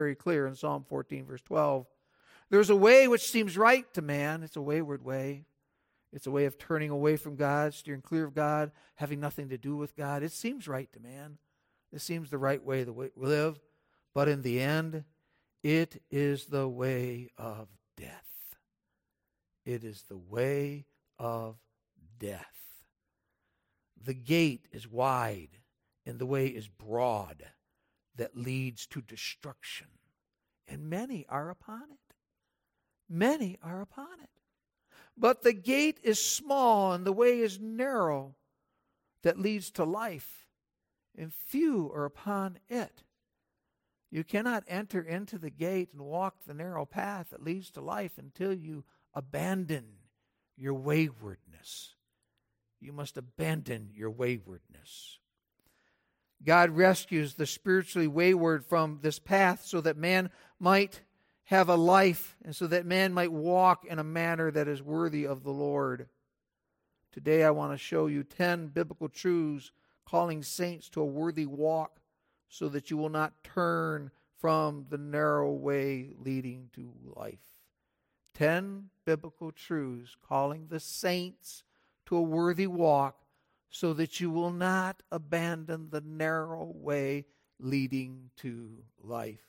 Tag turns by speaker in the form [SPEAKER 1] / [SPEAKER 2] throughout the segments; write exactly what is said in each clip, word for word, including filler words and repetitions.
[SPEAKER 1] very clear in Psalm fourteen, verse twelve. There's a way which seems right to man. It's a wayward way. It's a way of turning away from God, steering clear of God, having nothing to do with God. It seems right to man. It seems the right way to live. But in the end, it is the way of death. It is the way of death. The gate is wide and the way is broad that leads to destruction. And many are upon it. Many are upon it. But the gate is small and the way is narrow that leads to life, and few are upon it. You cannot enter into the gate and walk the narrow path that leads to life until you abandon your waywardness. You must abandon your waywardness. God rescues the spiritually wayward from this path so that man might have a life and so that man might walk in a manner that is worthy of the Lord. Today I want to show you ten biblical truths calling saints to a worthy walk so that you will not turn from the narrow way leading to life. Ten biblical truths calling the saints to a worthy walk so that you will not abandon the narrow way leading to life.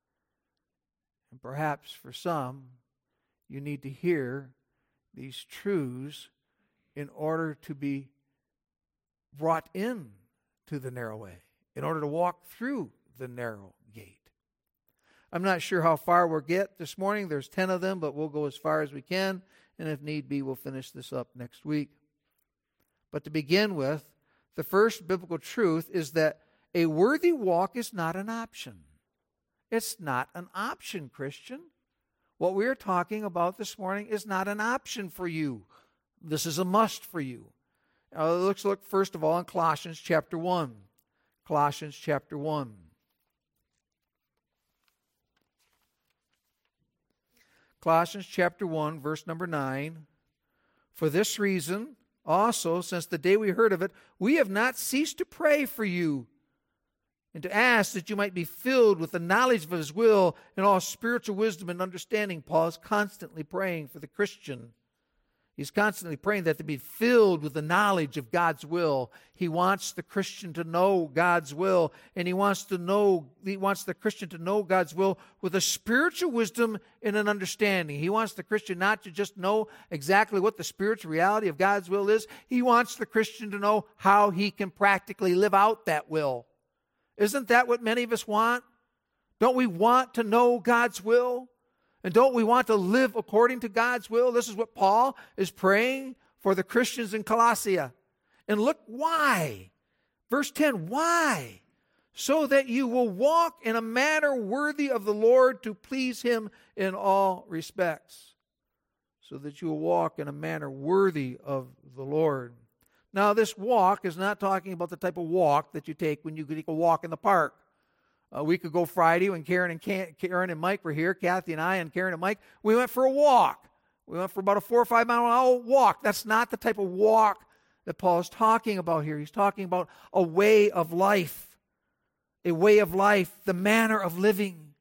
[SPEAKER 1] And perhaps for some, you need to hear these truths in order to be brought in to the narrow way, in order to walk through the narrow gate. I'm not sure how far we'll get this morning. There's ten of them, but we'll go as far as we can. And if need be, we'll finish this up next week. But to begin with, the first biblical truth is that a worthy walk is not an option. It's not an option, Christian. What we are talking about this morning is not an option for you. This is a must for you. Now, let's look first of all in Colossians chapter one. Colossians chapter one. Colossians chapter one, verse number nine. For this reason, also, since the day we heard of it, we have not ceased to pray for you and to ask that you might be filled with the knowledge of His will and all spiritual wisdom and understanding. Paul is constantly praying for the Christian. He's constantly praying that they be filled with the knowledge of God's will. He wants the Christian to know God's will, and he wants to know he wants the Christian to know God's will with a spiritual wisdom and an understanding. He wants the Christian not to just know exactly what the spiritual reality of God's will is. He wants the Christian to know how he can practically live out that will. Isn't that what many of us want? Don't we want to know God's will? And don't we want to live according to God's will? This is what Paul is praying for the Christians in Colossia. And look why. Verse ten, why? So that you will walk in a manner worthy of the Lord to please Him in all respects. So that you will walk in a manner worthy of the Lord. Now, this walk is not talking about the type of walk that you take when you take a walk in the park. A week ago Friday, when Karen and Karen and Mike were here, Kathy and I and Karen and Mike, we went for a walk. We went for about a four or five mile an hour walk. That's not the type of walk that Paul is talking about here. He's talking about a way of life, a way of life, the manner of living,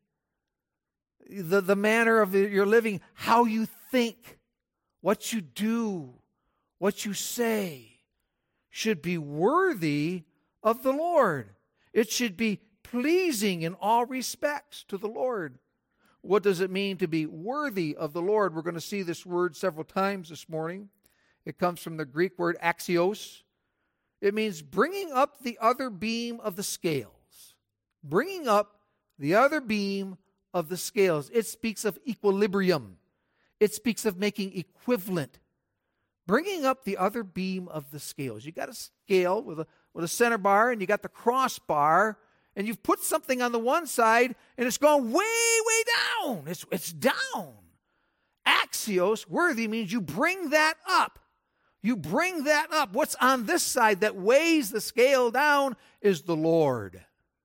[SPEAKER 1] the, the manner of your living, how you think, what you do, what you say should be worthy of the Lord. It should be pleasing in all respects to the Lord. What does it mean to be worthy of the Lord? We're going to see this word several times this morning. It comes from the Greek word axios. It means bringing up the other beam of the scales. Bringing up the other beam of the scales. It speaks of equilibrium. It speaks of making equivalent. Bringing up the other beam of the scales. You got a scale with a, with a center bar and you got the crossbar, and you've put something on the one side, and it's gone way, way down. It's, it's down. Axios, worthy, means you bring that up. You bring that up. What's on this side that weighs the scale down is the Lord.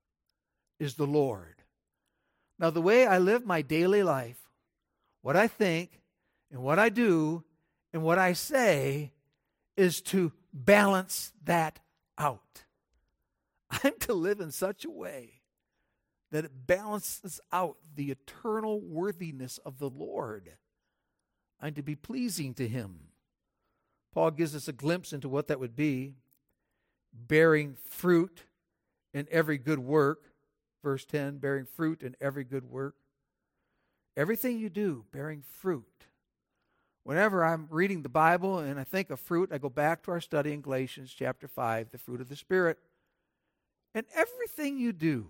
[SPEAKER 1] Is the Lord. Now, the way I live my daily life, what I think, and what I do, and what I say, is to balance that out. I'm to live in such a way that it balances out the eternal worthiness of the Lord. I'm to be pleasing to Him. Paul gives us a glimpse into what that would be. Bearing fruit in every good work. Verse ten, bearing fruit in every good work. Everything you do, bearing fruit. Whenever I'm reading the Bible and I think of fruit, I go back to our study in Galatians chapter five, the fruit of the Spirit. And everything you do,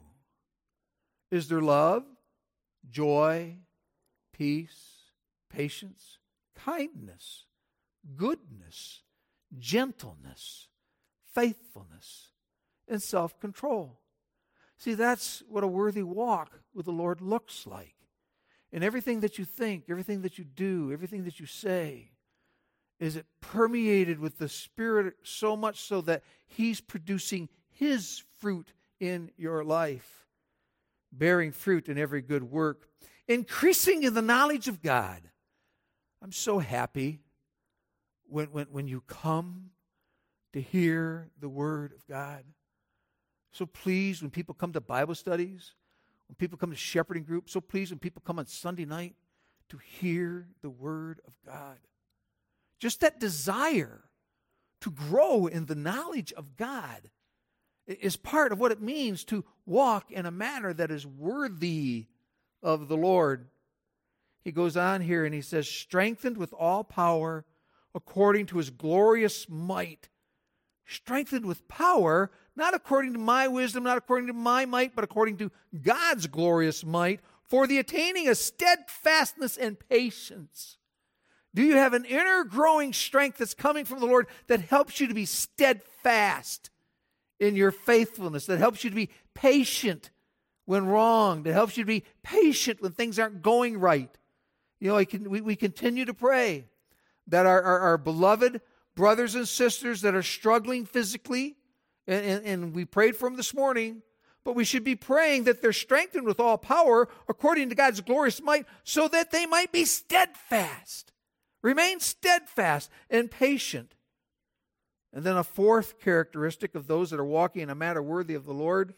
[SPEAKER 1] is there love, joy, peace, patience, kindness, goodness, gentleness, faithfulness, and self-control? See, that's what a worthy walk with the Lord looks like. And everything that you think, everything that you do, everything that you say, is it permeated with the Spirit so much so that He's producing His fruit in your life. Bearing fruit in every good work. Increasing in the knowledge of God. I'm so happy when, when, when you come to hear the Word of God. So pleased when people come to Bible studies, when people come to shepherding groups. So pleased when people come on Sunday night to hear the Word of God. Just that desire to grow in the knowledge of God is part of what it means to walk in a manner that is worthy of the Lord. He goes on here and he says, strengthened with all power according to His glorious might. Strengthened with power, not according to my wisdom, not according to my might, but according to God's glorious might, for the attaining of steadfastness and patience. Do you have an inner growing strength that's coming from the Lord that helps you to be steadfast in your faithfulness, that helps you to be patient when wrong, that helps you to be patient when things aren't going right? You know, I can, we, we continue to pray that our, our, our beloved brothers and sisters that are struggling physically, and, and, and we prayed for them this morning, but we should be praying that they're strengthened with all power according to God's glorious might so that they might be steadfast. Remain steadfast and patient. And then a fourth characteristic of those that are walking in a manner worthy of the Lord,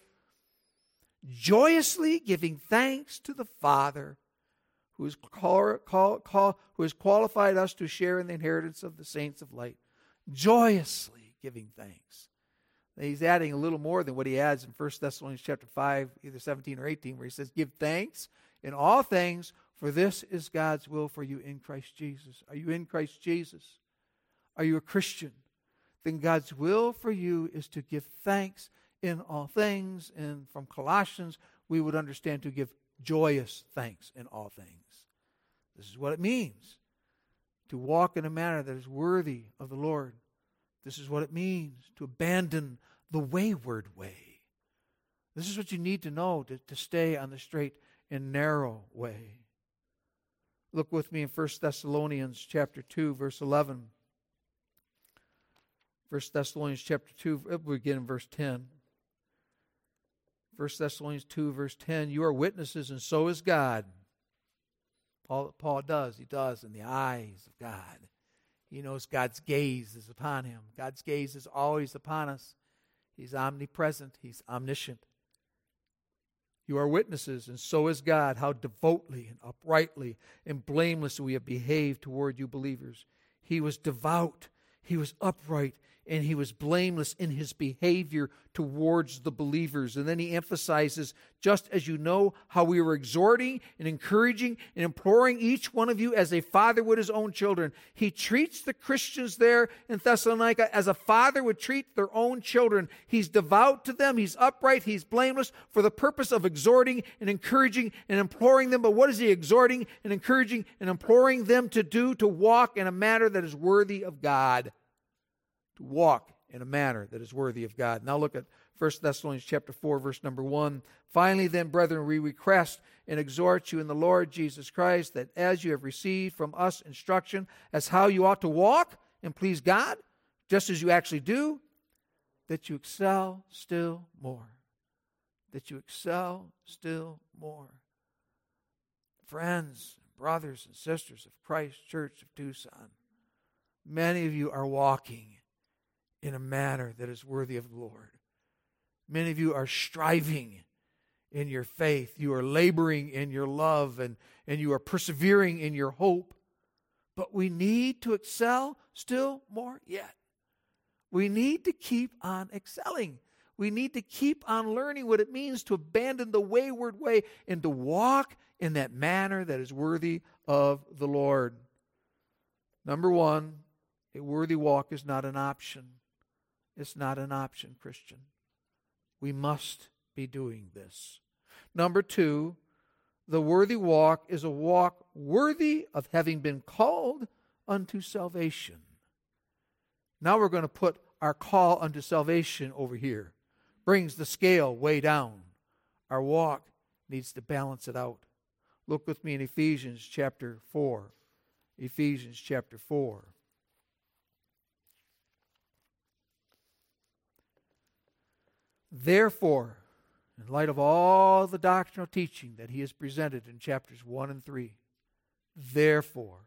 [SPEAKER 1] joyously giving thanks to the Father who has, call, call, call, who has qualified us to share in the inheritance of the saints of light. Joyously giving thanks. He's adding a little more than what he adds in First Thessalonians chapter five, either seventeen or eighteen, where he says, give thanks in all things, for this is God's will for you in Christ Jesus. Are you in Christ Jesus? Are you a Christian? Then God's will for you is to give thanks in all things. And from Colossians, we would understand to give joyous thanks in all things. This is what it means to walk in a manner that is worthy of the Lord. This is what it means to abandon the wayward way. This is what you need to know to, to stay on the straight and narrow way. Look with me in First Thessalonians chapter two, verse eleven. First Thessalonians chapter two, we'll begin in verse ten. First Thessalonians two, verse ten, you are witnesses, and so is God. Paul, Paul does, he does in the eyes of God. He knows God's gaze is upon him. God's gaze is always upon us. He's omnipresent. He's omniscient. You are witnesses, and so is God, how devoutly and uprightly and blameless we have behaved toward you believers. He was devout, he was upright, and he was blameless in his behavior towards the believers. And then he emphasizes, just as you know how we were exhorting and encouraging and imploring each one of you as a father would his own children. He treats the Christians there in Thessalonica as a father would treat their own children. He's devout to them. He's upright. He's blameless for the purpose of exhorting and encouraging and imploring them. But what is he exhorting and encouraging and imploring them to do? To walk in a manner that is worthy of God. To walk in a manner that is worthy of God. Now look at First Thessalonians chapter four, verse number one. Finally then, brethren, we request and exhort you in the Lord Jesus Christ that as you have received from us instruction as how you ought to walk and please God, just as you actually do, that you excel still more. That you excel still more. Friends, brothers and sisters of Christ Church of Tucson, many of you are walking in a manner that is worthy of the Lord. Many of you are striving in your faith. You are laboring in your love, and, and you are persevering in your hope. But we need to excel still more yet. We need to keep on excelling. We need to keep on learning what it means to abandon the wayward way and to walk in that manner that is worthy of the Lord. Number one, a worthy walk is not an option. It's not an option, Christian. We must be doing this. Number two, the worthy walk is a walk worthy of having been called unto salvation. Now we're going to put our call unto salvation over here. Brings the scale way down. Our walk needs to balance it out. Look with me in Ephesians chapter four. Ephesians chapter four. Therefore, in light of all the doctrinal teaching that he has presented in chapters one and three, therefore,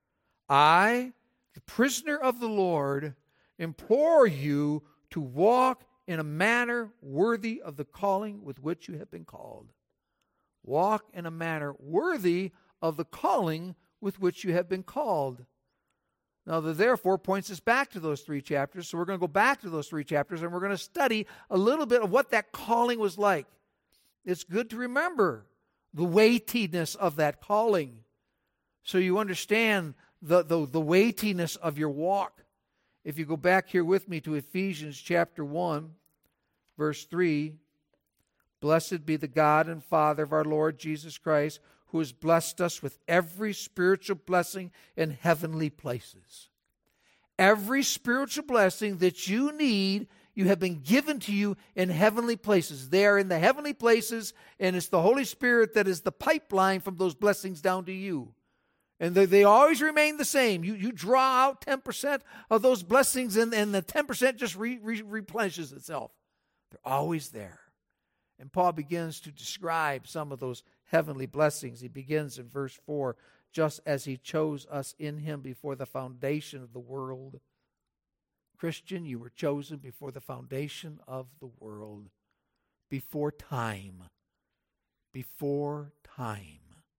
[SPEAKER 1] I, the prisoner of the Lord, implore you to walk in a manner worthy of the calling with which you have been called. Walk in a manner worthy of the calling with which you have been called. Now, the therefore points us back to those three chapters, so we're going to go back to those three chapters, and we're going to study a little bit of what that calling was like. It's good to remember the weightiness of that calling, so you understand the, the, the weightiness of your walk. If you go back here with me to Ephesians chapter one, verse three, blessed be the God and Father of our Lord Jesus Christ, who has blessed us with every spiritual blessing in heavenly places. Every spiritual blessing that you need, you have been given to you in heavenly places. They are in the heavenly places, and it's the Holy Spirit that is the pipeline from those blessings down to you. And they, they always remain the same. You, you draw out ten percent of those blessings, and, and the ten percent just re, re, replenishes itself. They're always there. And Paul begins to describe some of those heavenly blessings. He begins in verse four, just as he chose us in him before the foundation of the world. Christian, you were chosen before the foundation of the world, before time, before time.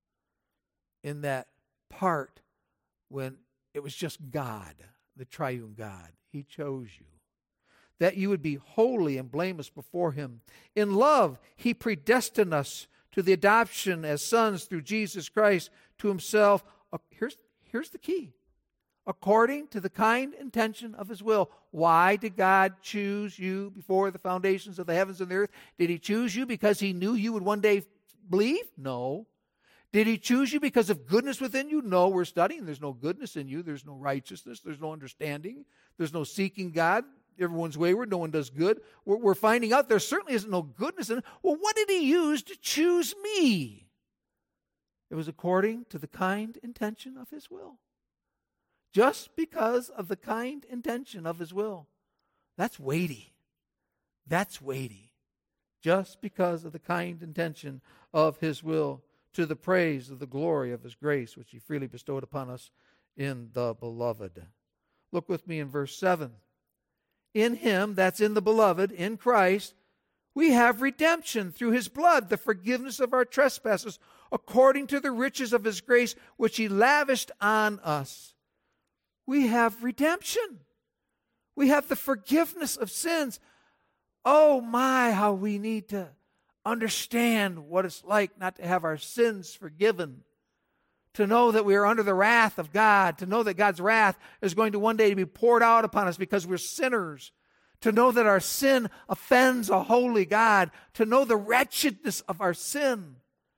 [SPEAKER 1] In that part when it was just God, the triune God, he chose you, that you would be holy and blameless before him. In love, he predestined us to the adoption as sons through Jesus Christ to himself. Here's, here's the key. According to the kind intention of his will. Why did God choose you before the foundations of the heavens and the earth? Did he choose you because he knew you would one day believe? No. Did he choose you because of goodness within you? No, we're studying. There's no goodness in you. There's no righteousness. There's no understanding. There's no seeking God. Everyone's wayward. No one does good. We're, we're finding out there certainly isn't no goodness in it. Well, what did he use to choose me? It was according to the kind intention of his will. Just because of the kind intention of his will. That's weighty. That's weighty. Just because of the kind intention of his will, to the praise of the glory of his grace, which he freely bestowed upon us in the beloved. Look with me in verse seven. In him, that's in the beloved, in Christ, we have redemption through his blood, the forgiveness of our trespasses, according to the riches of his grace, which he lavished on us. We have redemption. We have the forgiveness of sins. Oh my, how we need to understand what it's like not to have our sins forgiven. To know that we are under the wrath of God. To know that God's wrath is going to one day be poured out upon us because we're sinners. To know that our sin offends a holy God. To know the wretchedness of our sin.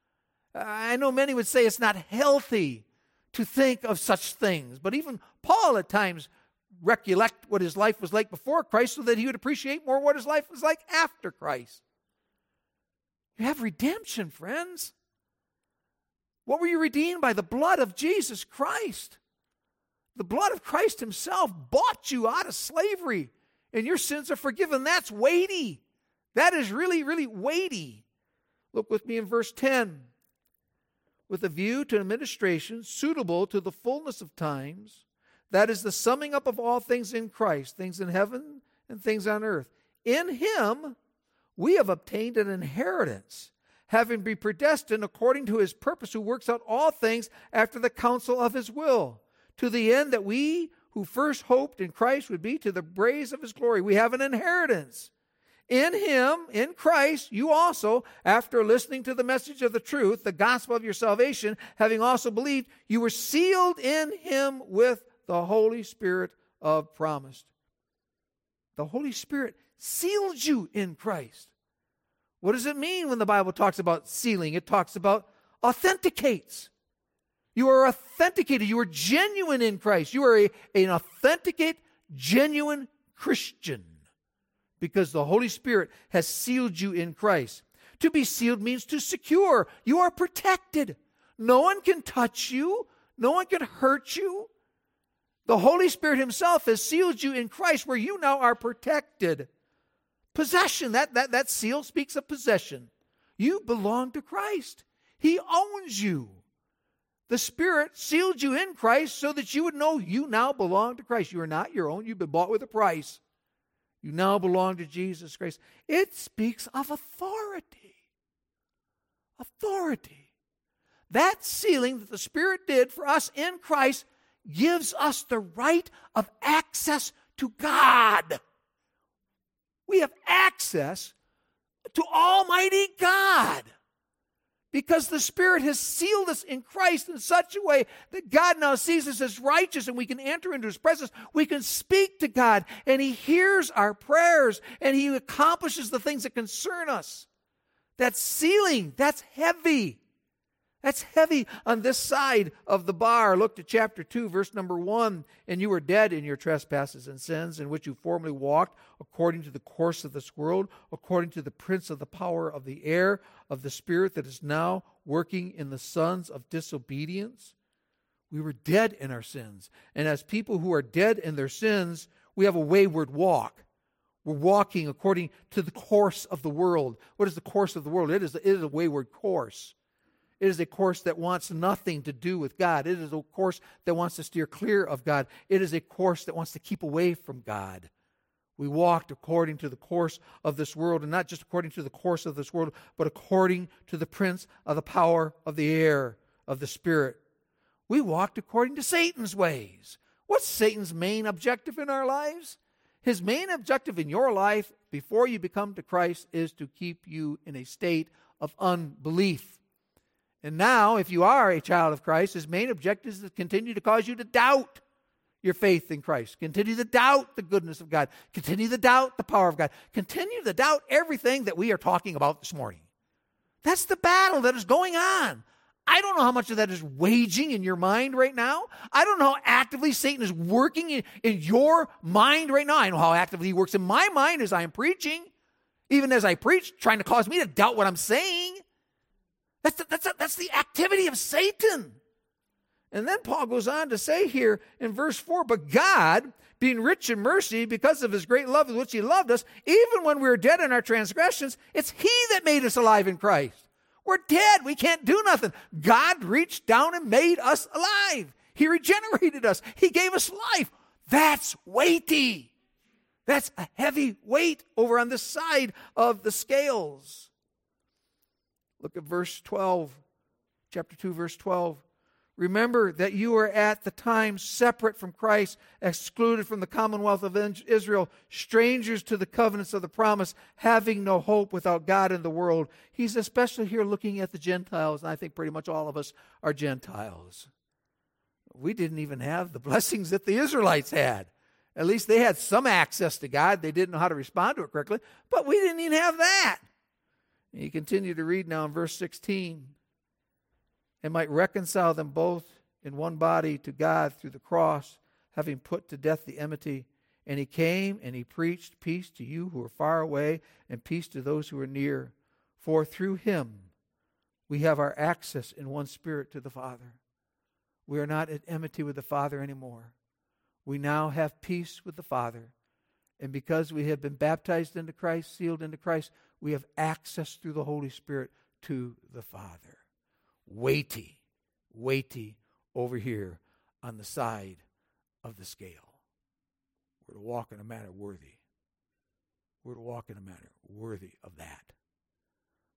[SPEAKER 1] I know many would say it's not healthy to think of such things. But even Paul at times recollect what his life was like before Christ so that he would appreciate more what his life was like after Christ. You have redemption, friends. What were you redeemed by? The blood of Jesus Christ. The blood of Christ himself bought you out of slavery, and your sins are forgiven. That's weighty. That is really, really weighty. Look with me in verse ten. With a view to administration suitable to the fullness of times, that is the summing up of all things in Christ, things in heaven and things on earth. In him we have obtained an inheritance, having been predestined according to his purpose, who works out all things after the counsel of his will, to the end that we who first hoped in Christ would be to the praise of his glory. We have an inheritance. In him, in Christ, you also, after listening to the message of the truth, the gospel of your salvation, having also believed, you were sealed in him with the Holy Spirit of promise. The Holy Spirit sealed you in Christ. What does it mean when the Bible talks about sealing? It talks about authenticates. You are authenticated. You are genuine in Christ. You are a, an authenticate, genuine Christian because the Holy Spirit has sealed you in Christ. To be sealed means to secure. You are protected. No one can touch you. No one can hurt you. The Holy Spirit himself has sealed you in Christ where you now are protected. Possession, that, that, that seal speaks of possession. You belong to Christ. He owns you. The Spirit sealed you in Christ so that you would know you now belong to Christ. You are not your own. You've been bought with a price. You now belong to Jesus Christ. It speaks of authority. Authority. That sealing that the Spirit did for us in Christ gives us the right of access to God. We have access to Almighty God because the Spirit has sealed us in Christ in such a way that God now sees us as righteous and we can enter into his presence. We can speak to God and he hears our prayers and he accomplishes the things that concern us. That's sealing. That's heavy. That's heavy on this side of the bar. Look to chapter two, verse number one. And you were dead in your trespasses and sins in which you formerly walked according to the course of this world, according to the prince of the power of the air, of the spirit that is now working in the sons of disobedience. We were dead in our sins. And as people who are dead in their sins, we have a wayward walk. We're walking according to the course of the world. What is the course of the world? It is, it is a wayward course. It is a course that wants nothing to do with God. It is a course that wants to steer clear of God. It is a course that wants to keep away from God. We walked according to the course of this world, and not just according to the course of this world, but according to the prince of the power of the air, of the spirit. We walked according to Satan's ways. What's Satan's main objective in our lives? His main objective in your life before you become to Christ is to keep you in a state of unbelief. And now, if you are a child of Christ, his main objective is to continue to cause you to doubt your faith in Christ. Continue to doubt the goodness of God. Continue to doubt the power of God. Continue to doubt everything that we are talking about this morning. That's the battle that is going on. I don't know how much of that is waging in your mind right now. I don't know how actively Satan is working in, in your mind right now. I know how actively he works in my mind as I am preaching. Even as I preach, trying to cause me to doubt what I'm saying. That's the, that's, the, that's the activity of Satan. And then Paul goes on to say here in verse four, but God, being rich in mercy because of his great love with which he loved us, even when we were dead in our transgressions, it's he that made us alive in Christ. We're dead. We can't do nothing. God reached down and made us alive. He regenerated us. He gave us life. That's weighty. That's a heavy weight over on this side of the scales. Look at verse twelve, chapter two, verse twelve. Remember that you were at the time separate from Christ, excluded from the commonwealth of Israel, strangers to the covenants of the promise, having no hope without God in the world. He's especially here looking at the Gentiles, and I think pretty much all of us are Gentiles. We didn't even have the blessings that the Israelites had. At least they had some access to God. They didn't know how to respond to it correctly, but we didn't even have that. And you continue to read now in verse sixteen. And might reconcile them both in one body to God through the cross, having put to death the enmity. And he came and he preached peace to you who are far away and peace to those who are near. For through him we have our access in one spirit to the Father. We are not at enmity with the Father anymore. We now have peace with the Father. And because we have been baptized into Christ, sealed into Christ, we have access through the Holy Spirit to the Father. Weighty, weighty over here on the side of the scale. We're to walk in a manner worthy. We're to walk in a manner worthy of that.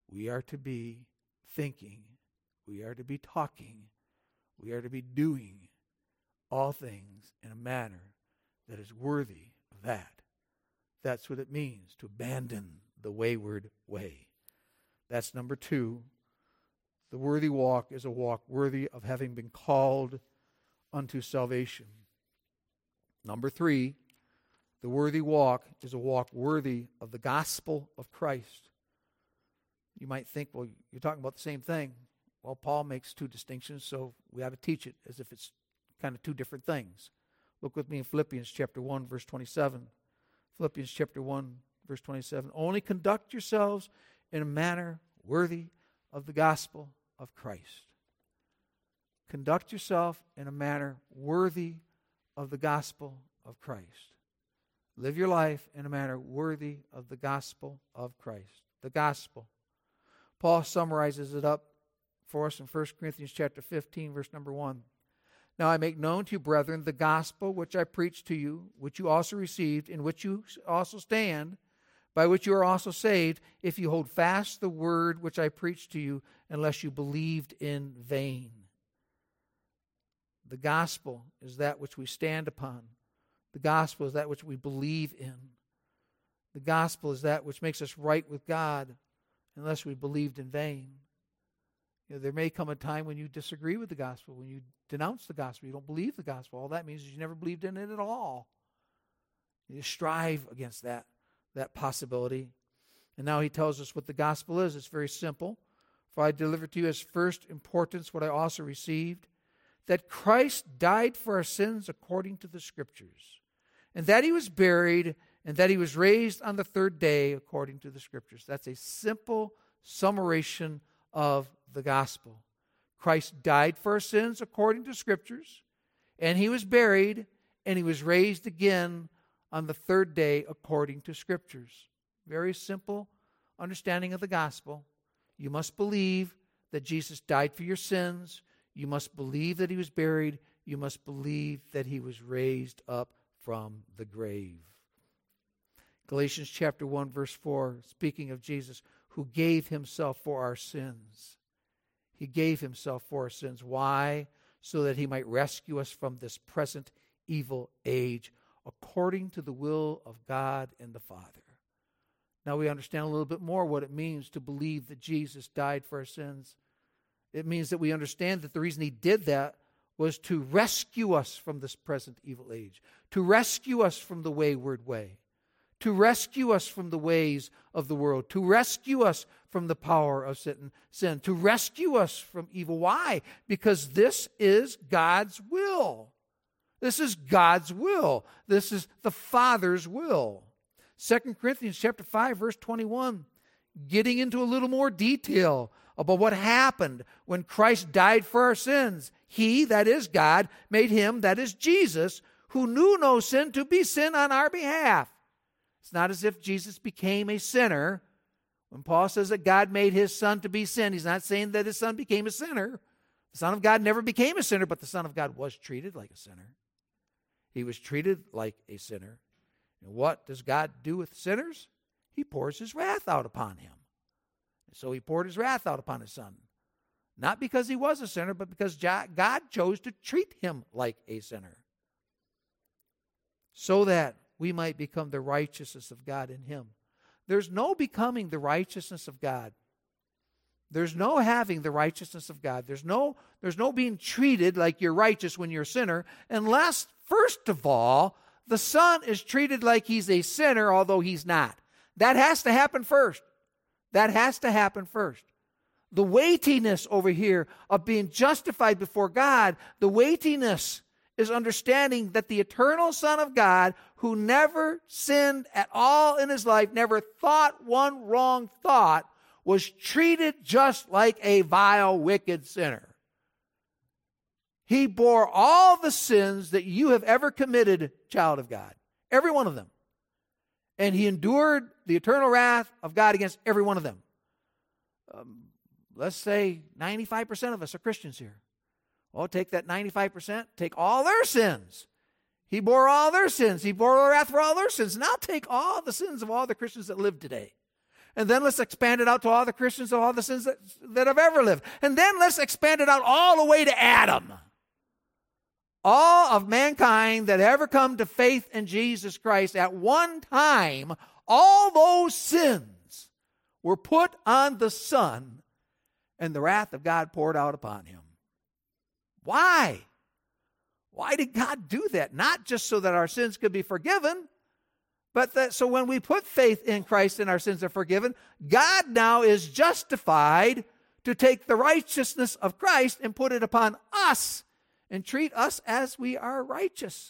[SPEAKER 1] we are to be thinking, we are to be talking, we are to be doing all things in a manner that is worthy of that. That's what it means to abandon the wayward way. That's number two. The worthy walk is a walk worthy of having been called unto salvation. Number three, the worthy walk is a walk worthy of the gospel of Christ. You might think, well, you're talking about the same thing. Well, Paul makes two distinctions, so we ought to teach it as if it's kind of two different things. Look with me in Philippians chapter one, verse twenty-seven. Philippians chapter one, verse twenty-seven. Only conduct yourselves in a manner worthy of the gospel of Christ. Conduct yourself in a manner worthy of the gospel of Christ. Live your life in a manner worthy of the gospel of Christ. The gospel. Paul summarizes it up for us in First Corinthians chapter fifteen, verse number one. Now I make known to you, brethren, the gospel which I preached to you, which you also received, in which you also stand, by which you are also saved, if you hold fast the word which I preached to you, unless you believed in vain. The gospel is that which we stand upon. The gospel is that which we believe in. The gospel is that which makes us right with God, unless we believed in vain. You know, there may come a time when you disagree with the gospel, when you denounce the gospel, you don't believe the gospel. All that means is you never believed in it at all. You strive against that, that possibility. And now he tells us what the gospel is. It's very simple. For I delivered to you as first importance what I also received, that Christ died for our sins according to the Scriptures, and that he was buried, and that he was raised on the third day according to the Scriptures. That's a simple summation of the gospel. Christ died for our sins according to Scriptures, and he was buried, and he was raised again on the third day according to Scriptures. Very simple understanding of the gospel. You must believe that Jesus died for your sins. You must believe that he was buried. You must believe that he was raised up from the grave. Galatians chapter one, verse four, speaking of Jesus, who gave himself for our sins. He gave himself for our sins. Why? So that he might rescue us from this present evil age, according to the will of God and the Father. Now we understand a little bit more what it means to believe that Jesus died for our sins. It means that we understand that the reason he did that was to rescue us from this present evil age, to rescue us from the wayward way, to rescue us from the ways of the world, to rescue us from the power of sin, to rescue us from evil. Why? Because this is God's will. This is God's will. This is the Father's will. Second Corinthians chapter five, verse twenty-one, getting into a little more detail about what happened when Christ died for our sins. He, that is God, made him, that is Jesus, who knew no sin, to be sin on our behalf. It's not as if Jesus became a sinner. When Paul says that God made his Son to be sin, he's not saying that his Son became a sinner. The Son of God never became a sinner, but the Son of God was treated like a sinner. He was treated like a sinner. And what does God do with sinners? He pours his wrath out upon him. So he poured his wrath out upon his Son. Not because he was a sinner, but because God chose to treat him like a sinner. So that we might become the righteousness of God in him. There's no becoming the righteousness of God. There's no having the righteousness of God. There's no, there's no being treated like you're righteous when you're a sinner, unless, first of all, the Son is treated like he's a sinner, although he's not. That has to happen first. That has to happen first. The weightiness over here of being justified before God, the weightiness is understanding that the eternal Son of God, who never sinned at all in his life, never thought one wrong thought, was treated just like a vile, wicked sinner. He bore all the sins that you have ever committed, child of God. Every one of them. And he endured the eternal wrath of God against every one of them. Um, let's say ninety-five percent of us are Christians here. Well, take that ninety-five percent, take all their sins. He bore all their sins. He bore the wrath for all their sins. Now take all the sins of all the Christians that live today. And then let's expand it out to all the Christians of all the sins that, that have ever lived. And then let's expand it out all the way to Adam. All of mankind that ever come to faith in Jesus Christ at one time, all those sins were put on the Son, and the wrath of God poured out upon him. Why? Why did God do that? Not just so that our sins could be forgiven, but that so when we put faith in Christ and our sins are forgiven, God now is justified to take the righteousness of Christ and put it upon us and treat us as we are righteous.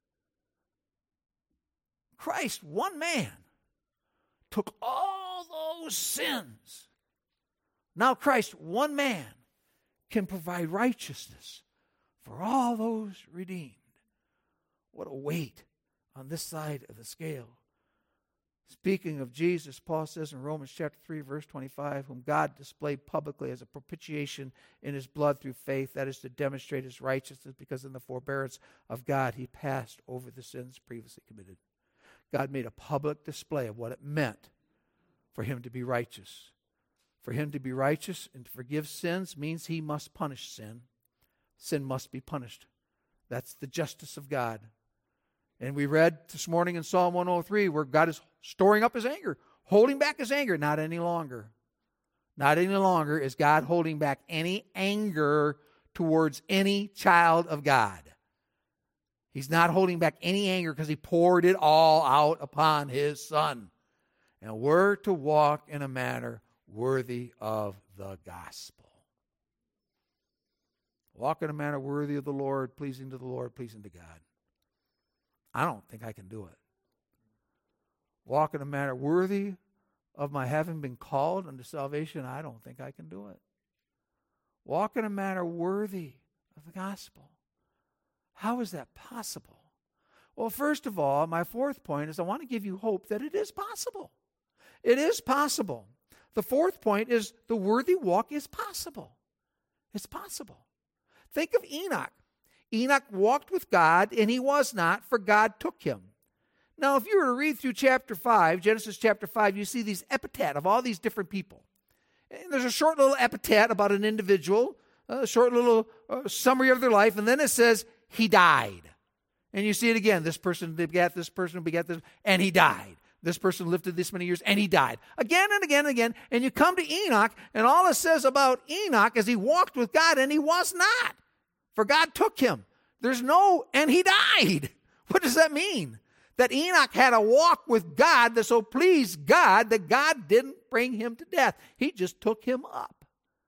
[SPEAKER 1] Christ, one man, took all those sins. Now Christ, one man, can provide righteousness for all those redeemed. What a weight on this side of the scale. Speaking of Jesus, Paul says in Romans chapter three, verse twenty-five, whom God displayed publicly as a propitiation in his blood through faith, that is to demonstrate his righteousness, because in the forbearance of God he passed over the sins previously committed. God made a public display of what it meant for him to be righteous. For him to be righteous and to forgive sins means he must punish sin. Sin must be punished. That's the justice of God. And we read this morning in Psalm one oh three where God is storing up his anger, holding back his anger. Not any longer. Not any longer is God holding back any anger towards any child of God. He's not holding back any anger because he poured it all out upon his Son. And we're to walk in a manner worthy of the gospel. Walk in a manner worthy of the Lord, pleasing to the Lord, pleasing to God. I don't think I can do it. Walk in a manner worthy of my having been called unto salvation. I don't think I can do it. Walk in a manner worthy of the gospel. How is that possible? Well, first of all, my fourth point is I want to give you hope that it is possible. It is possible. The fourth point is the worthy walk is possible. It's possible. Think of Enoch. Enoch walked with God, and he was not, for God took him. Now, if you were to read through chapter five, Genesis chapter five, you see these epithet of all these different people. And there's a short little epithet about an individual, a short little uh, summary of their life, and then it says, he died. And you see it again. This person begat this person, begat this, and he died. This person lived to this many years, and he died. Again and again and again. And you come to Enoch, and all it says about Enoch is he walked with God, and he was not. For God took him. There's no, and he died. What does that mean? That Enoch had a walk with God that so pleased God that God didn't bring him to death. He just took him up.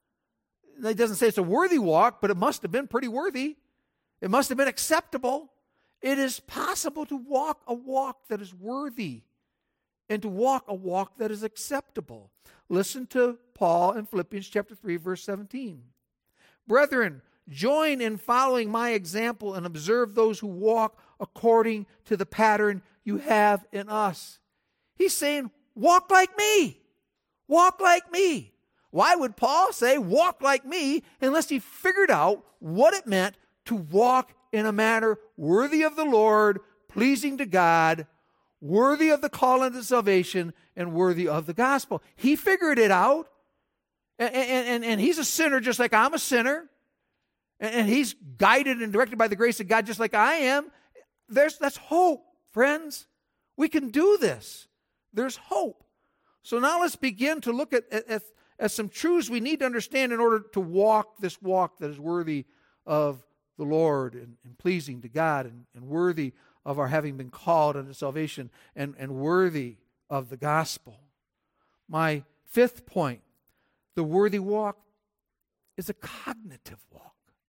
[SPEAKER 1] It doesn't say it's a worthy walk, but it must have been pretty worthy. It must have been acceptable. It is possible to walk a walk that is worthy and to walk a walk that is acceptable. Listen to Paul in Philippians chapter three, verse seventeen. Brethren, join in following my example and observe those who walk according to the pattern you have in us. He's saying, walk like me. Walk like me. Why would Paul say, walk like me, unless he figured out what it meant to walk in a manner worthy of the Lord, pleasing to God, worthy of the call unto salvation, and worthy of the gospel? He figured it out. And, and, and he's a sinner just like I'm a sinner. And he's guided and directed by the grace of God just like I am. There's, that's hope, friends. We can do this. There's hope. So now let's begin to look at, at, at some truths we need to understand in order to walk this walk that is worthy of the Lord and, and pleasing to God and, and worthy of our having been called unto salvation and, and worthy of the gospel. My fifth point, the worthy walk is a cognitive walk.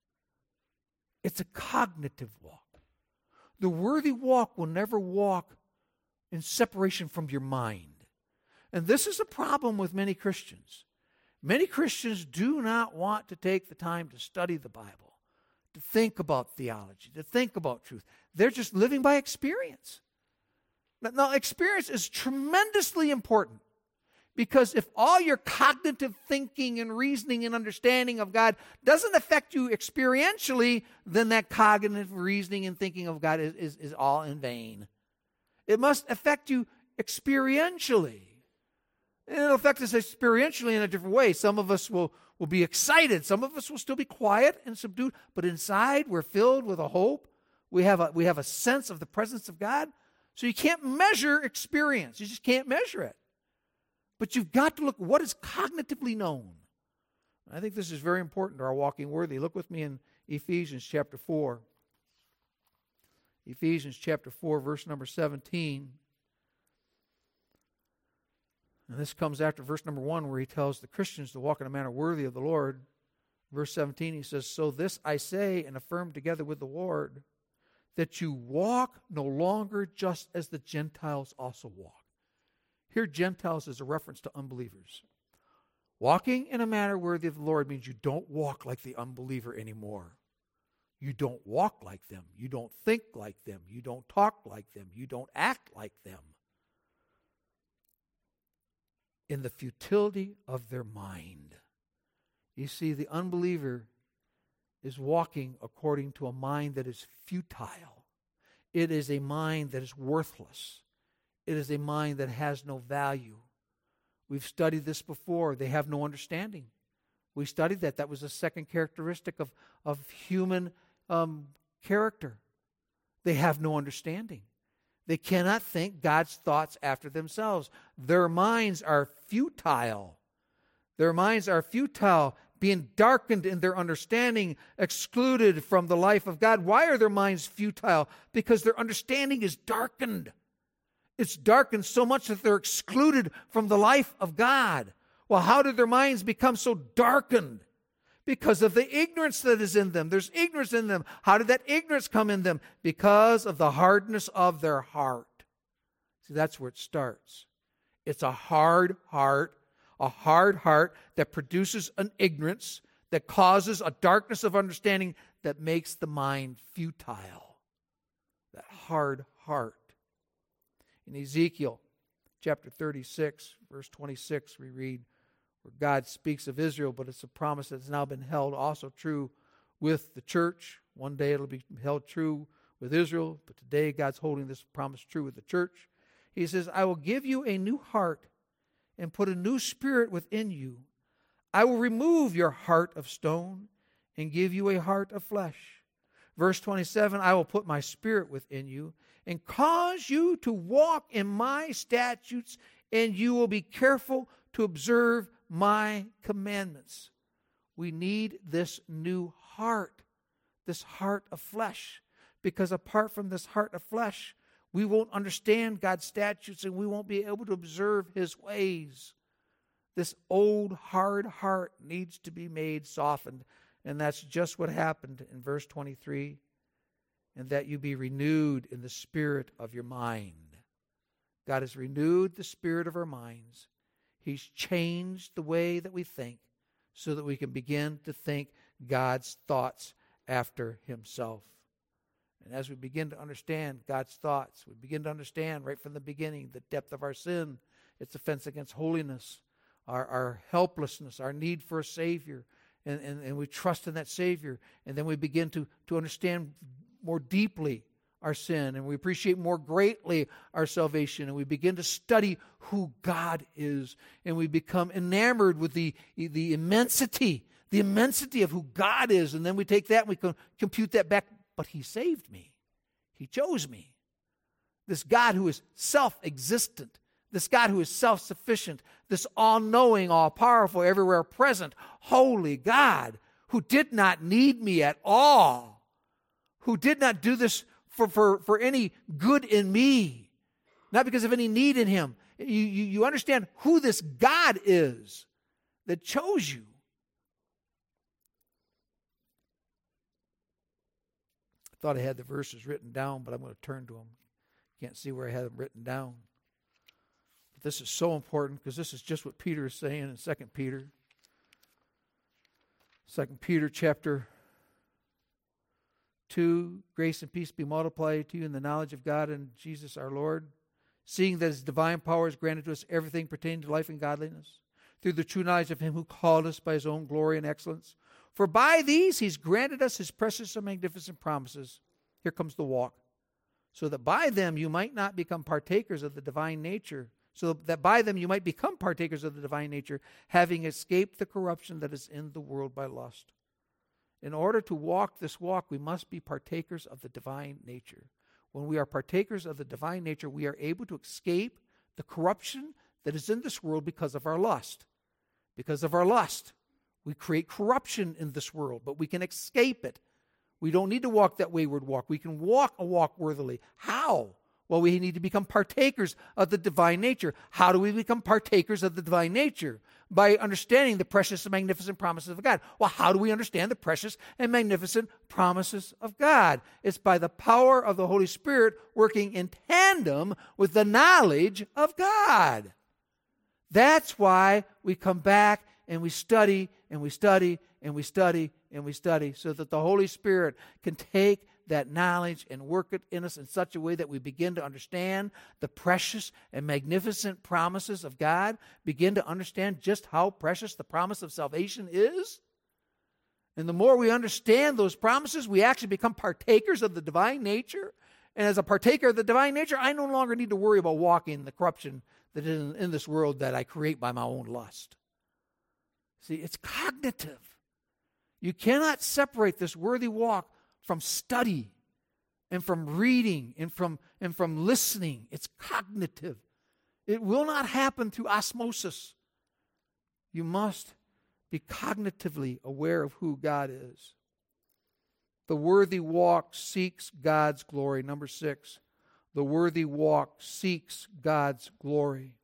[SPEAKER 1] It's a cognitive walk. The worthy walk will never walk in separation from your mind. And this is a problem with many Christians. Many Christians do not want to take the time to study the Bible, to think about theology, to think about truth. They're just living by experience. Now, experience is tremendously important. Because if all your cognitive thinking and reasoning and understanding of God doesn't affect you experientially, then that cognitive reasoning and thinking of God is, is, is all in vain. It must affect you experientially. And it'll affect us experientially in a different way. Some of us will, will be excited. Some of us will still be quiet and subdued. But inside, we're filled with a hope. We have a, we have a sense of the presence of God. So you can't measure experience. You just can't measure it. But you've got to look what is cognitively known. I think this is very important to our walking worthy. Look with me in Ephesians chapter four. Ephesians chapter four, verse number seventeen. And this comes after verse number one, where he tells the Christians to walk in a manner worthy of the Lord. Verse seventeen, he says, "So this I say and affirm together with the Lord, that you walk no longer just as the Gentiles also walk." Here, Gentiles is a reference to unbelievers. Walking in a manner worthy of the Lord means you don't walk like the unbeliever anymore. You don't walk like them. You don't think like them. You don't talk like them. You don't act like them. In the futility of their mind. You see, the unbeliever is walking according to a mind that is futile. It is a mind that is worthless. It is a mind that has no value. We've studied this before. They have no understanding. We studied that. That was a second characteristic of, of human um, character. They have no understanding. They cannot think God's thoughts after themselves. Their minds are futile. Their minds are futile, being darkened in their understanding, excluded from the life of God. Why are their minds futile? Because their understanding is darkened. It's darkened so much that they're excluded from the life of God. Well, how did their minds become so darkened? Because of the ignorance that is in them. There's ignorance in them. How did that ignorance come in them? Because of the hardness of their heart. See, that's where it starts. It's a hard heart, a hard heart that produces an ignorance, that causes a darkness of understanding that makes the mind futile. That hard heart. In Ezekiel chapter thirty-six, verse twenty-six, we read, where God speaks of Israel, but it's a promise that's now been held also true with the church. One day it'll be held true with Israel, but today God's holding this promise true with the church. He says, "I will give you a new heart and put a new spirit within you. I will remove your heart of stone and give you a heart of flesh." Verse twenty-seven, "I will put my spirit within you and cause you to walk in my statutes, and you will be careful to observe my commandments." We need this new heart, this heart of flesh, because apart from this heart of flesh, we won't understand God's statutes and we won't be able to observe His ways. This old hard heart needs to be made softened, and that's just what happened in verse twenty-three. "And that you be renewed in the spirit of your mind." God has renewed the spirit of our minds. He's changed the way that we think so that we can begin to think God's thoughts after Himself. And as we begin to understand God's thoughts, we begin to understand right from the beginning the depth of our sin, its offense against holiness, our, our helplessness, our need for a Savior, and, and, and we trust in that Savior. And then we begin to, to understand more deeply our sin, and we appreciate more greatly our salvation, and we begin to study who God is, and we become enamored with the, the immensity, the immensity of who God is, and then we take that and we can compute that back. But He saved me. He chose me. This God who is self-existent, this God who is self-sufficient, this all-knowing, all-powerful, everywhere present, holy God who did not need me at all, who did not do this for, for, for any good in me, not because of any need in Him. You, you, you understand who this God is that chose you. I thought I had the verses written down, but I'm going to turn to them. Can't see where I had them written down. But this is so important because this is just what Peter is saying in Second Peter. Second Peter chapter two, "Grace and peace be multiplied to you in the knowledge of God and Jesus our Lord, seeing that His divine power has granted to us everything pertaining to life and godliness, through the true knowledge of Him who called us by His own glory and excellence. For by these He's granted us His precious and magnificent promises." Here comes the walk. "So that by them you might not become partakers of the divine nature, so that by them you might become partakers of the divine nature, having escaped the corruption that is in the world by lust. In order to walk this walk, we must be partakers of the divine nature. When we are partakers of the divine nature, we are able to escape the corruption that is in this world because of our lust. Because of our lust, we create corruption in this world, but we can escape it. We don't need to walk that wayward walk. We can walk a walk worthily. How? Well, we need to become partakers of the divine nature. How do we become partakers of the divine nature? By understanding the precious and magnificent promises of God. Well, how do we understand the precious and magnificent promises of God? It's by the power of the Holy Spirit working in tandem with the knowledge of God. That's why we come back and we study and we study and we study and we study so that the Holy Spirit can take that knowledge and work it in us in such a way that we begin to understand the precious and magnificent promises of God, begin to understand just how precious the promise of salvation is. And the more we understand those promises, we actually become partakers of the divine nature. And as a partaker of the divine nature, I no longer need to worry about walking in the corruption that is in, in this world that I create by my own lust. See, it's cognitive. You cannot separate this worthy walk from study and from reading and from, and from listening. It's cognitive. It will not happen through osmosis. You must be cognitively aware of who God is. The worthy walk seeks God's glory. Number six, the worthy walk seeks God's glory.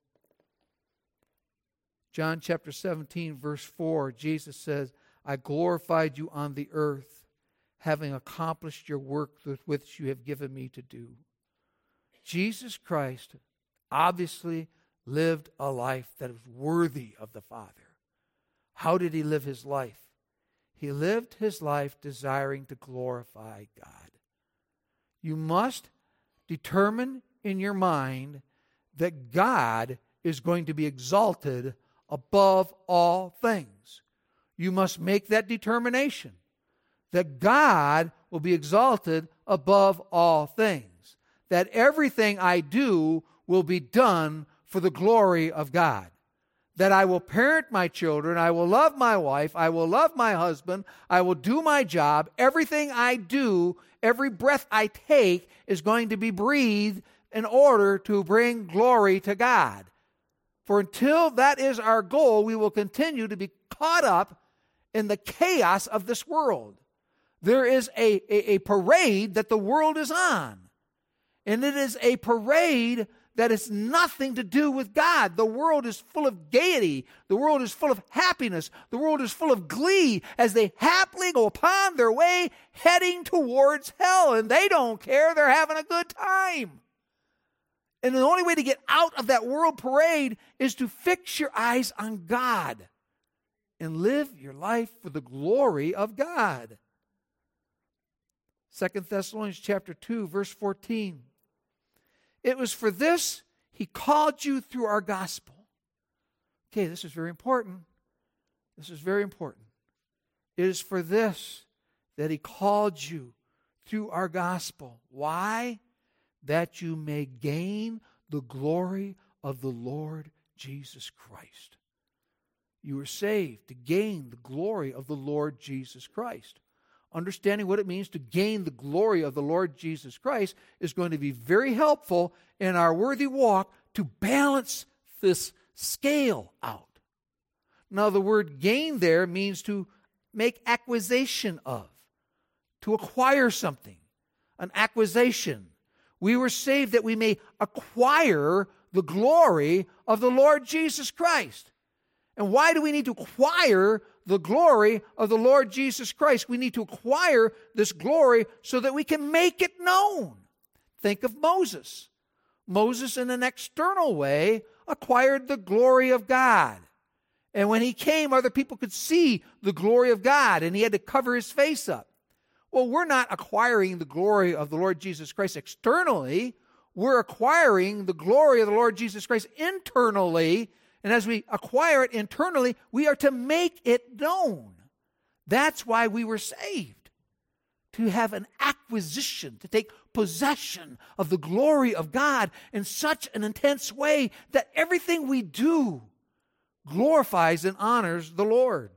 [SPEAKER 1] John chapter seventeen, verse four, Jesus says, I glorified you on the earth, having accomplished your work with which you have given me to do. Jesus Christ obviously lived a life that was worthy of the Father. How did he live his life? He lived his life desiring to glorify God. You must determine in your mind that God is going to be exalted above all things. You must make that determination that God will be exalted above all things, that everything I do will be done for the glory of God, that I will parent my children, I will love my wife, I will love my husband, I will do my job. Everything I do, every breath I take is going to be breathed in order to bring glory to God. For until that is our goal, we will continue to be caught up in the chaos of this world. There is a, a, a parade that the world is on. And it is a parade that has nothing to do with God. The world is full of gaiety. The world is full of happiness. The world is full of glee as they happily go upon their way heading towards hell. And they don't care. They're having a good time. And the only way to get out of that world parade is to fix your eyes on God and live your life for the glory of God. Second Thessalonians chapter two, verse fourteen. It was for this he called you through our gospel. Okay, this is very important. This is very important. It is for this that he called you through our gospel. Why? That you may gain the glory of the Lord Jesus Christ. You were saved to gain the glory of the Lord Jesus Christ. Understanding what it means to gain the glory of the Lord Jesus Christ is going to be very helpful in our worthy walk to balance this scale out. Now, the word gain there means to make acquisition of, to acquire something, an acquisition. We were saved that we may acquire the glory of the Lord Jesus Christ. And why do we need to acquire the glory of the Lord Jesus Christ? We need to acquire this glory so that we can make it known. Think of Moses. Moses, in an external way, acquired the glory of God. And when he came, other people could see the glory of God, and he had to cover his face up. Well, we're not acquiring the glory of the Lord Jesus Christ externally. We're acquiring the glory of the Lord Jesus Christ internally. And as we acquire it internally, we are to make it known. That's why we were saved. to have an acquisition, to take possession of the glory of God in such an intense way that everything we do glorifies and honors the Lord.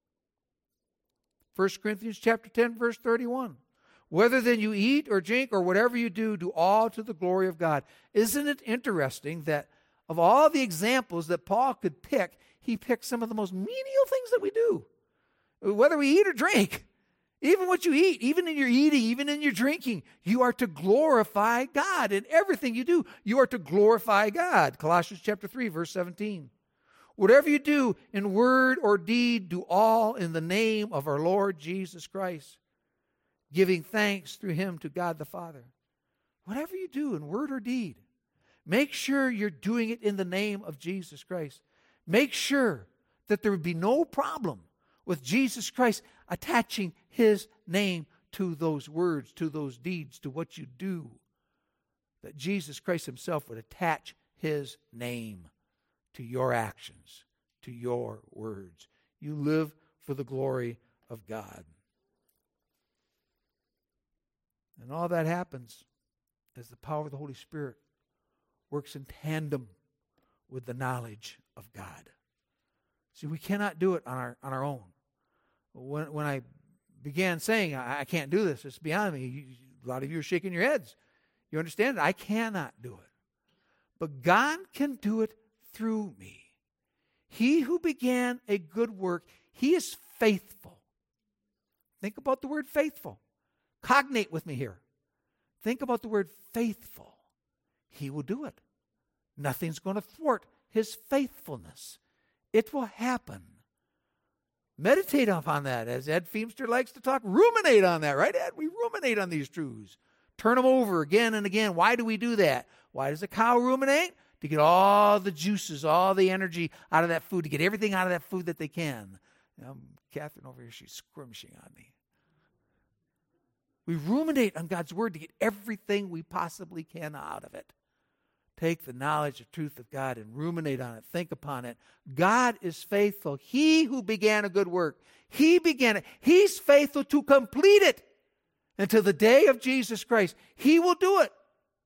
[SPEAKER 1] First Corinthians chapter ten, verse thirty-one. Whether then you eat or drink or whatever you do, do all to the glory of God. Isn't it interesting that of all the examples that Paul could pick, he picked some of the most menial things that we do? Whether we eat or drink, even what you eat, even in your eating, even in your drinking, you are to glorify God. In everything you do, you are to glorify God. Colossians chapter three, verse seventeen. Whatever you do in word or deed, do all in the name of our Lord Jesus Christ, giving thanks through him to God the Father. Whatever you do in word or deed, make sure you're doing it in the name of Jesus Christ. Make sure that there would be no problem with Jesus Christ attaching his name to those words, to those deeds, to what you do. That Jesus Christ himself would attach his name to your actions, to your words. You live for the glory of God. And all that happens as the power of the Holy Spirit works in tandem with the knowledge of God. See, we cannot do it on our on our own. When when I began saying, I, I can't do this, it's beyond me, you, a lot of you are shaking your heads. You understand it? I cannot do it. But God can do it through me. He who began a good work, he is faithful. Think about the word faithful. Cognate with me here. Think about the word faithful. He will do it. Nothing's going to thwart his faithfulness. It will happen. Meditate upon that, as Ed Feimster likes to talk. Ruminate on that, right, Ed? We ruminate on these truths. Turn them over again and again. Why do we do that? Why does a cow ruminate? To get all the juices, all the energy out of that food, to get everything out of that food that they can. Um, Catherine over here, she's squirmishing on me. We ruminate on God's word to get everything we possibly can out of it. Take the knowledge of truth of God and ruminate on it. Think upon it. God is faithful. He who began a good work, he began it. He's faithful to complete it until the day of Jesus Christ. He will do it.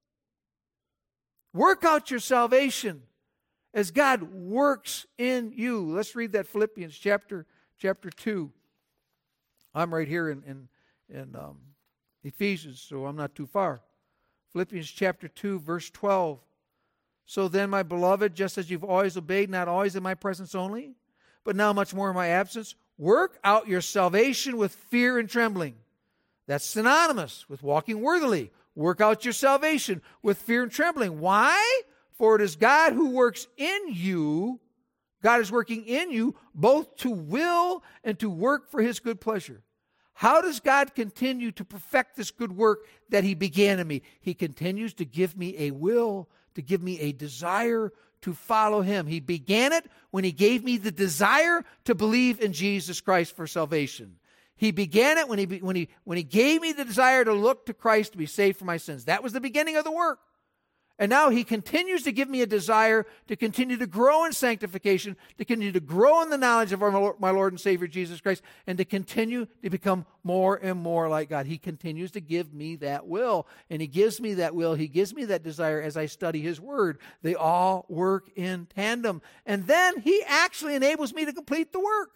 [SPEAKER 1] Work out your salvation as God works in you. Let's read that Philippians chapter chapter two. I'm right here in in, in um, Ephesians, so I'm not too far. Philippians chapter two, verse twelve. So then, my beloved, just as you've always obeyed, not always in my presence only, but now much more in my absence, work out your salvation with fear and trembling. That's synonymous with walking worthily. Work out your salvation with fear and trembling. Why? For it is God who works in you. God is working in you both to will and to work for his good pleasure. How does God continue to perfect this good work that he began in me? He continues to give me a will, to give me a desire to follow him. He began it when he gave me the desire to believe in Jesus Christ for salvation. He began it when he, when he, when he gave me the desire to look to Christ to be saved from my sins. That was the beginning of the work. And now he continues to give me a desire to continue to grow in sanctification, to continue to grow in the knowledge of our, my Lord and Savior Jesus Christ, and to continue to become more and more like God. He continues to give me that will, and he gives me that will. He gives me that desire as I study his word. They all work in tandem. And then he actually enables me to complete the work.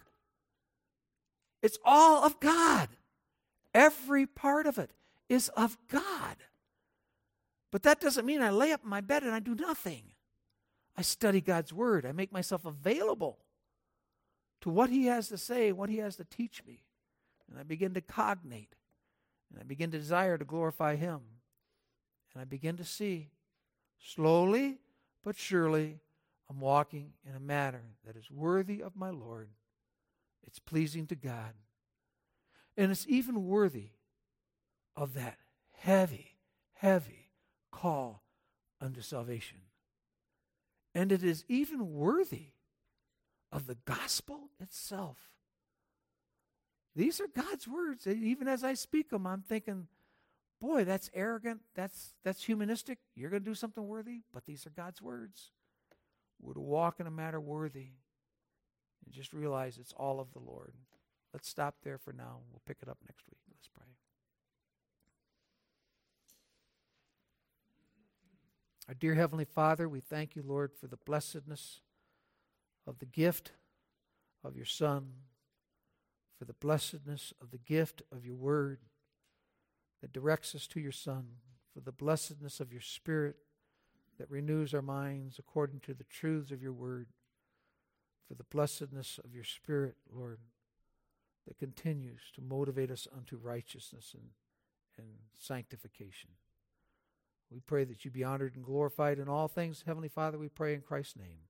[SPEAKER 1] It's all of God. Every part of it is of God. But that doesn't mean I lay up in my bed and I do nothing. I study God's word. I make myself available to what he has to say, what he has to teach me. And I begin to cognate. And I begin to desire to glorify him. And I begin to see, slowly but surely, I'm walking in a manner that is worthy of my Lord. It's pleasing to God. And it's even worthy of that heavy, heavy call unto salvation. And it is even worthy of the gospel itself. These are God's words. And even as I speak them, I'm thinking, boy, that's arrogant. That's, that's humanistic. You're going to do something worthy? But these are God's words. We're to walk in a manner worthy. And just realize it's all of the Lord. Let's stop there for now. We'll pick it up next week. Let's pray. Our dear Heavenly Father, we thank you, Lord, for the blessedness of the gift of your Son, for the blessedness of the gift of your Word that directs us to your Son, for the blessedness of your Spirit that renews our minds according to the truths of your Word, for the blessedness of your Spirit, Lord, that continues to motivate us unto righteousness and, and sanctification. We pray that you be honored and glorified in all things. Heavenly Father, we pray in Christ's name.